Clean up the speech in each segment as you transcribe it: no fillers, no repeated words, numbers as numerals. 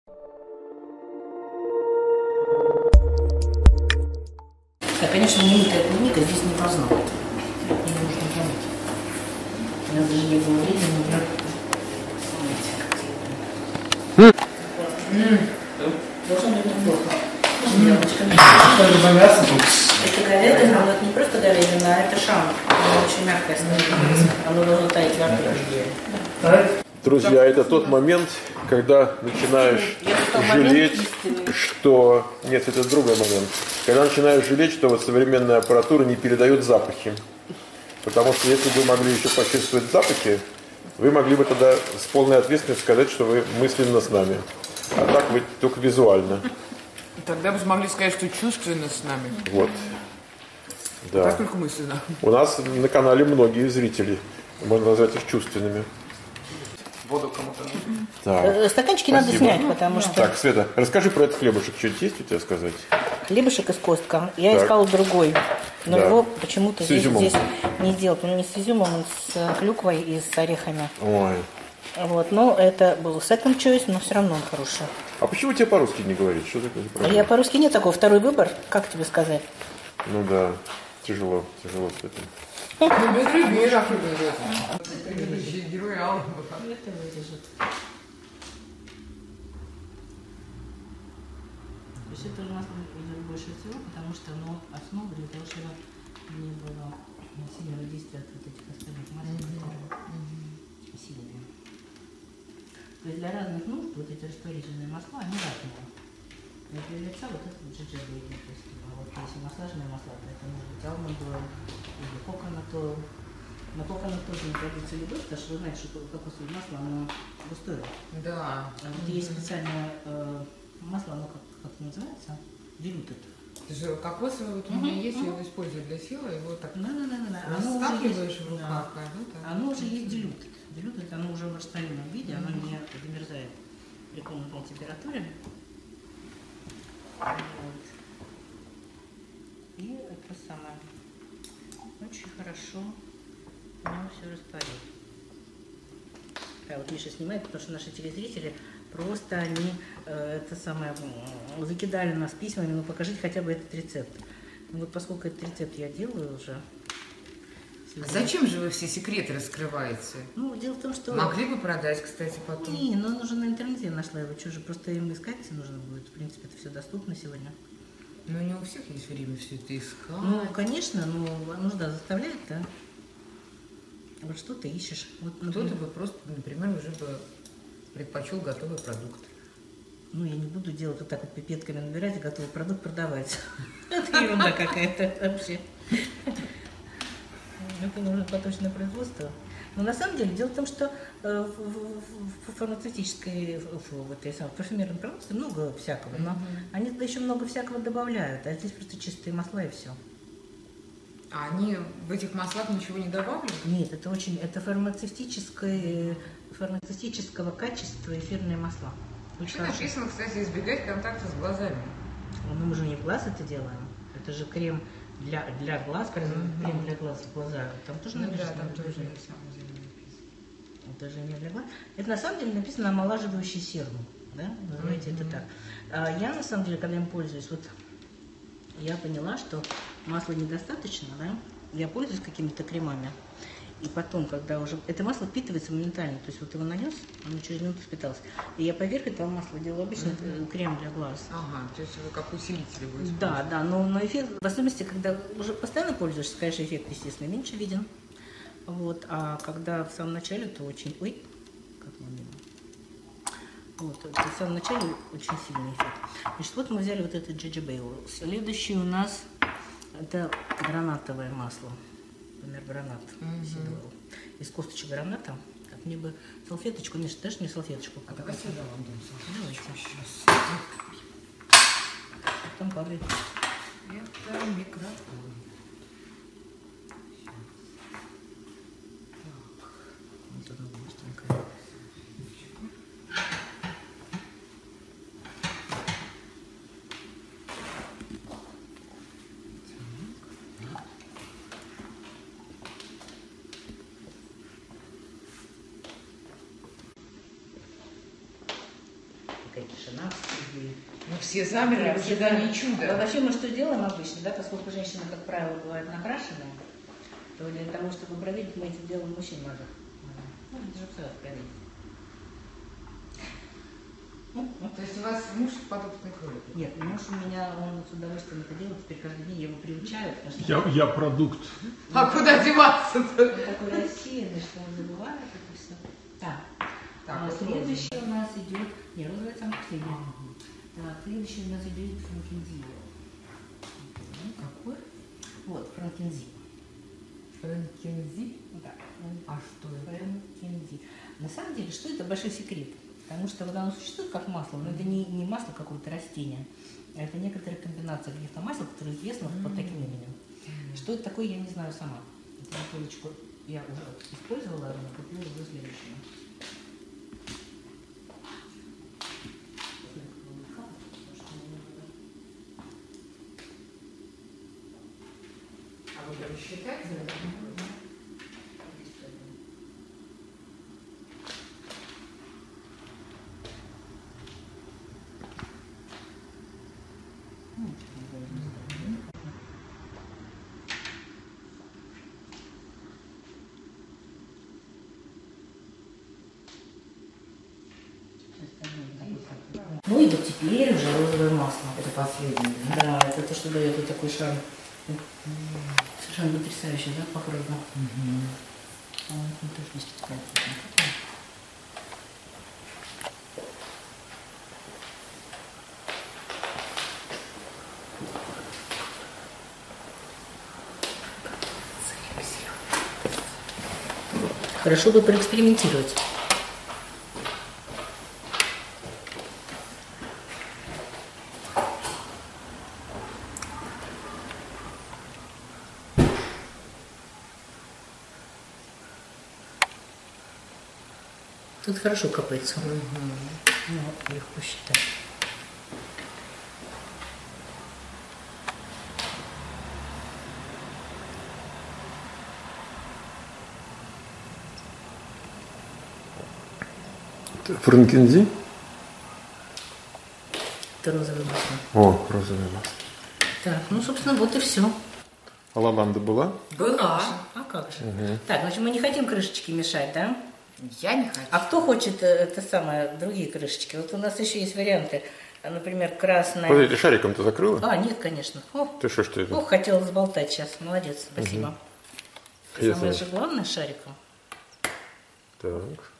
Да, конечно, немытая клубника здесь не должна быть. Не нужно помыть. У нас даже не было времени, например, должно быть неплохо. Это говядина, но это не просто говядина, а это шам. Оно очень мягкое становится. Оно должно таять во рту. Друзья, это тот момент, когда начинаешь жалеть, что... Нет, это другой момент. Когда начинаешь жалеть, что вот современная аппаратура не передает запахи. Потому что если бы вы могли еще почувствовать запахи, вы могли бы тогда с полной ответственностью сказать, что вы мысленно с нами. А так вы только визуально. Тогда бы смогли сказать, что чувственно с нами. Вот. Да. Так только мысленно. У нас на канале многие зрители. Можно назвать их чувственными. Воду кому-то нужно. Так. Стаканчики Спасибо. надо снять, потому что... Так, Света, расскажи про этот хлебушек. Что-нибудь есть у тебя сказать? Хлебушек из костка. Я Так. искала другой, но Да. его почему-то С здесь изюмом. не делают. Он не с изюмом, он с клюквой и с орехами. Ой. Вот, но это был second choice, но все равно он хороший. А почему тебе по-русски не говорить? Что такое? Я по-русски нет такого. Второй выбор, как тебе сказать? Ну да, тяжело с этим. Ну, без любви, герой Аллы. Это вырежет. То есть это у нас идет больше всего, потому что оно основа для того, чтобы не было сильного действия от вот этих остальных масел, которые силами. То есть для разных нужд вот эти растворительные масла, они разные. Для лица вот это вот джиджабейли, то есть, а вот если массажные масла, то это может быть алмонд ойл или coconut oil. На coconut тоже не годится любовь, потому что вы знаете, что кокосовое масло, оно густое. Да. А вот есть специальное масло, оно как называется? Diluted. Это же кокосовое вот у меня есть, я его использую для сила, его так Да. растапливаешь в руках. Оно уже есть diluted. Diluted, оно уже в растворенном виде, оно не замерзает при комнатной температуре. Вот. И это самое. Очень хорошо оно все растворит. Вот Миша снимает, потому что наши телезрители просто они это самое закидали нас письмами, ну покажите хотя бы этот рецепт. Ну, вот поскольку этот рецепт я делаю уже. Зачем же вы все секреты раскрываете? Ну, дело в том, что... Могли бы продать, кстати, потом. Не, но он уже на интернете я нашла его, что же, просто им искать нужно будет. В принципе, это все доступно сегодня. Но не у всех есть время все это искать. Ну, конечно, но нужда заставляет, да. Вот что ты ищешь? Вот, Кто-то бы просто, например, уже бы предпочел готовый продукт. Ну, я не буду делать вот так вот пипетками набирать и готовый продукт продавать. Это ерунда какая-то вообще. Это нужно поточное производство. Но на самом деле дело в том, что в фармацевтической, в этой самой парфюмерной продукции много всякого, но они туда еще много всякого добавляют, а здесь просто чистые масла и все. А они в этих маслах ничего не добавляют? Нет, это фармацевтического качества эфирные масла. Еще написано, кстати, избегать контакта с глазами. Ну, мы же не в глаз это делаем. Это же крем для глаз, крем для глаз, глаза. Там тоже написано. Да, там тоже на самом деле написано. Это же не для глаз. Это на самом деле написано омолаживающий серум. Да? Называйте это так. А я на самом деле, когда им пользуюсь, вот я поняла, что масла недостаточно, да? Я пользуюсь какими-то кремами. И потом, когда уже... Это масло впитывается моментально. То есть вот его нанес, оно через минуту впиталось. И я поверх этого масла делаю обычный крем для глаз. Ага, то есть вы как усилитель его используете. Да, но эффект, в особенности, когда уже постоянно пользуешься, конечно, эффект, естественно, меньше виден. Вот, а когда в самом начале, то очень... Ой, как мамина. Вот, в самом начале очень сильный эффект. Значит, вот мы взяли вот этот джиджабейл. Следующий у нас это гранатовое масло. Например, гранат. Из косточек граната. Так, мне бы салфеточку, Миша, дашь мне салфеточку? А давай сюда вам дам салфеточку сейчас. Там падает. Это микрофон. Вот она быстренькая. Какая тишина. тишина в студии. Ну, все замерли в ожидании А чуда. вообще мы что делаем обычно, да, поскольку женщины, как правило, бывают накрашенные, то для того, чтобы проверить, мы это делаем мужчин мажем. Ну, это же все проверить. То есть у вас муж подопытный кролик? Нет, муж у меня, он с удовольствием это делает, теперь каждый день я его приучаю, потому что Я продукт. А куда деваться-то? он такой рассеянный, что он забывает это все. Так, Так, вот следующий у нас идет, не, розовый самый последний. Так, следующий у нас идет франкензи. Какой? Вот, франкензи. Франкензи? Да, А что это? франкензи. На самом деле, что это большой секрет? Потому что вот оно существует как масло, но это не масло какого-то растения, а это некоторая комбинация каких-то масел, которые известны под таким именем. Что это такое, я не знаю сама. Эту бутылочку я уже использовала, но купила уже следующую. А вы рассчитаете? Ну и вот теперь уже розовое масло. Это последний. Да, это то, что дает вот такой шарм. Совершенно потрясающий запах розы. А вот тоже есть такая. Хорошо бы проэкспериментировать. Тут хорошо капается. Ну, легко считать. Франкензи? Это розовое масло. О, розовое масло. Так, ну, собственно, вот и все. А лаванда была? Была. А как же? Так, значит, мы не хотим крышечки мешать, да? Я не хочу. А кто хочет это самое, другие крышечки? Вот у нас еще есть варианты. Например, красная. Подожди, шариком ты закрыла? А, нет, конечно. О, Ты что это? ох, хотела заболтать сейчас. Молодец, спасибо. Я Самое знаю. же главное шариком. Так.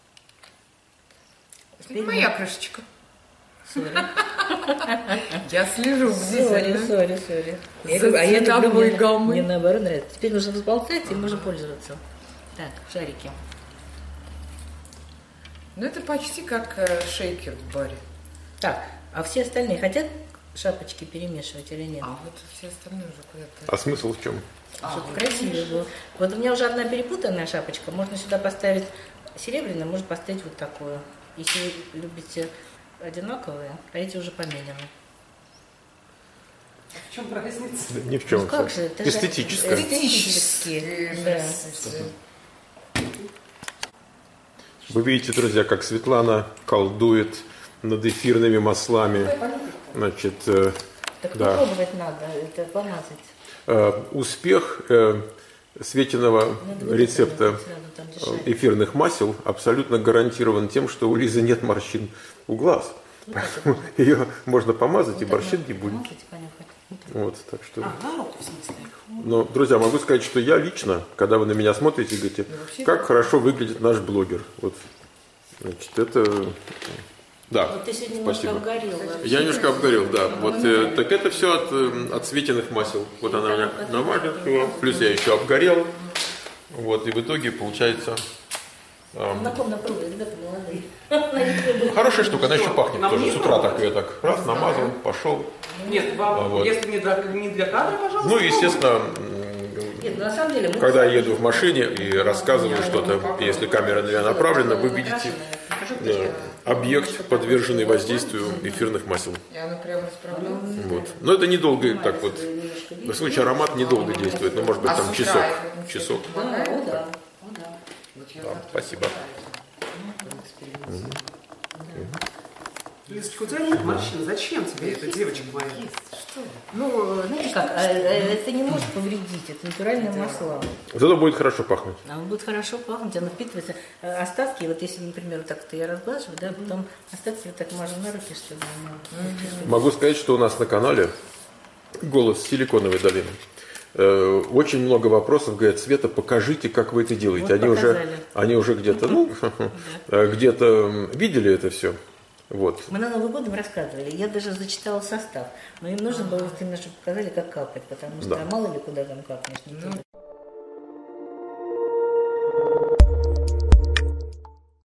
Это моя крышечка. Сори. Я слежу бдительно. Сори. За цветовой гаммой. Мне наоборот нравится. Теперь нужно взболтать и можно пользоваться. Так, шарики. Ну, это почти как шейкер в баре. Так, а все остальные хотят шапочки перемешивать или нет? А вот все остальные уже куда-то... А смысл в чем? Чтобы красиво было. Вот у меня уже одна перепутанная шапочка. Можно сюда поставить серебряную, можно поставить вот такую. Если вы любите одинаковые, а эти уже поменены. В чем разница? Да, ни в чем. Ну как же, это же Эстетическое. эстетически, да. Вы видите, друзья, как Светлана колдует над эфирными маслами. Значит, Так да. попробовать надо, это помазать. Успех Светиного рецепта Сразу там дешевле. эфирных масел абсолютно гарантирован тем, что у Лизы нет морщин у глаз. Поэтому ее можно помазать, и морщин не будет. Помазать, понюхать. Вот, так что... А, руку в смысле. Но, друзья, могу сказать, что я лично, когда вы на меня смотрите, говорите, как хорошо выглядит наш блогер. Вот, значит, это... Да, Вот ты сегодня немножко спасибо. обгорел. Я немножко обгорел, да. Вот, так это все от Светиных масел. Вот она меня намажет, плюс я еще обгорел. Вот, и в итоге получается... Напомню, пробуй, ребята молодые. Хорошая штука, она еще пахнет тоже. С утра так ее так раз намазал, пошел. Нет, вам, Вот. если не для кадра, пожалуйста. Ну, естественно, Нет, ну, на самом деле... мы когда я сами еду в машине и рассказываю что-то, если камера на меня направлена, вы видите объект, подверженный воздействию эфирных масел. И она прямо расправляется. Вот. Но это недолго, так вот, в случае аромат недолго действует, ну, может быть, там часок. Часок. Да, о, да. Да, спасибо. Лизочка, у тебя нет морщин. Зачем тебе это, девочка моя? Что? Ну, знаете как, это не может повредить, это натуральное масло. Зато будет хорошо пахнуть. Оно будет хорошо пахнуть, оно впитывается. Остатки, вот если, например, вот так-то я разглаживаю, да, потом остатки вот так мажу на руки, чтобы оно... Могу сказать, что у нас на канале «Голос Силиконовой долины» очень много вопросов, говорят: Света, покажите, как вы это делаете. Вот они уже где-то, где-то видели это все. Вот. Мы на Новый год им рассказывали, я даже зачитала состав, но им нужно было именно, чтобы показали, как капать, потому что мало ли куда там капнешь.